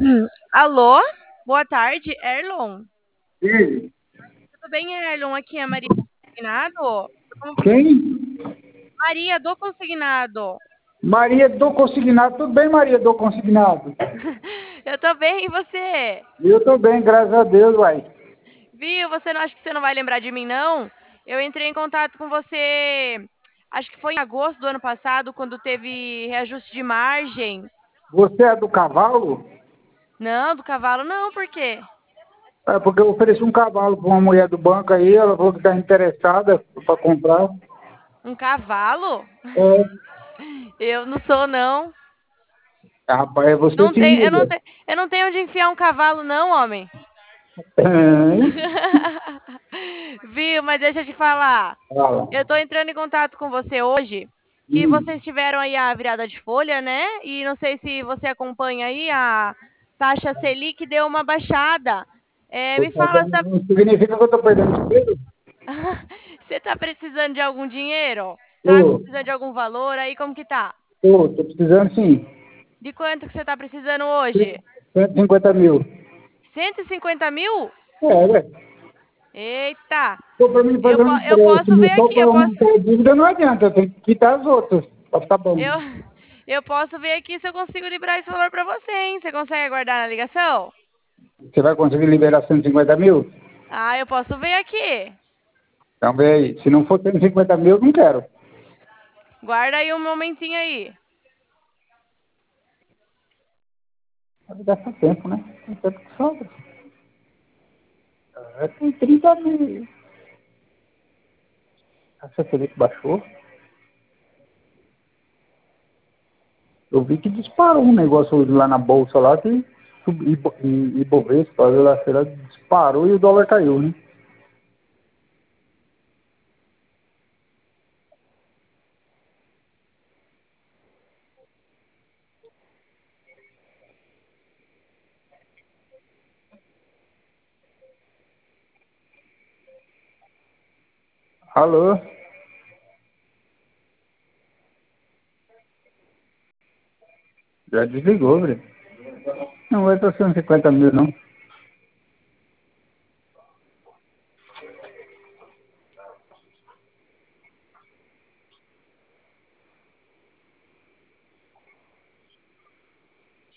Alô? Boa tarde, Erlon. Ele. Tudo bem, Erlon? Aqui é a Maria do Consignado. Quem? Maria do Consignado. Maria do Consignado. Tudo bem, Maria do Consignado? Eu tô bem, e você? Eu tô bem, graças a Deus, uai. Viu? Você não acha que você não vai lembrar de mim, não? Eu entrei em contato com você, acho que foi em agosto do ano passado, quando teve reajuste de margem. Você é do cavalo? Não, do cavalo não, por quê? É porque eu ofereci um cavalo para uma mulher do banco aí, ela falou que está interessada para comprar. Um cavalo? É, Eu não sou, não. rapaz, é você Não se tem, liga. eu não tenho onde enfiar um cavalo, não, homem. Tem. Viu? Mas deixa eu te falar. Fala. Eu tô entrando em contato com você hoje, que Hum. vocês tiveram aí a virada de folha, né? E não sei se você acompanha aí a taxa Selic deu uma baixada. Tô Me fala, sabendo, não significa que eu tô perdendo dinheiro? você tá precisando de algum dinheiro? Tá Tô, precisando de algum valor aí? Como que tá? tô precisando sim. De quanto que você tá precisando hoje? 150 mil. 150 mil? É, velho. Eita! Pô, para mim Eu, fazer um eu posso empréstimo ver só aqui, para aumentar a dívida não adianta, eu tenho que quitar as outras. Pra ficar bom. eu, eu posso ver aqui se eu consigo liberar esse valor pra você, hein? Você consegue aguardar na ligação? Você vai conseguir liberar 150 mil? Ah, eu posso ver aqui. Então vê aí. Se não for 150 mil, eu não quero. Guarda aí um momentinho aí. Vai gastar tempo, né? Tem tempo que sobra. Tem 30 mil. Essa Felipe baixou. Eu vi que disparou um negócio hoje lá na bolsa lá que Ibovespa, lá, sei lá, disparou e o dólar caiu, né? Alô? Já desligou, velho. Não vai para 150 mil, não.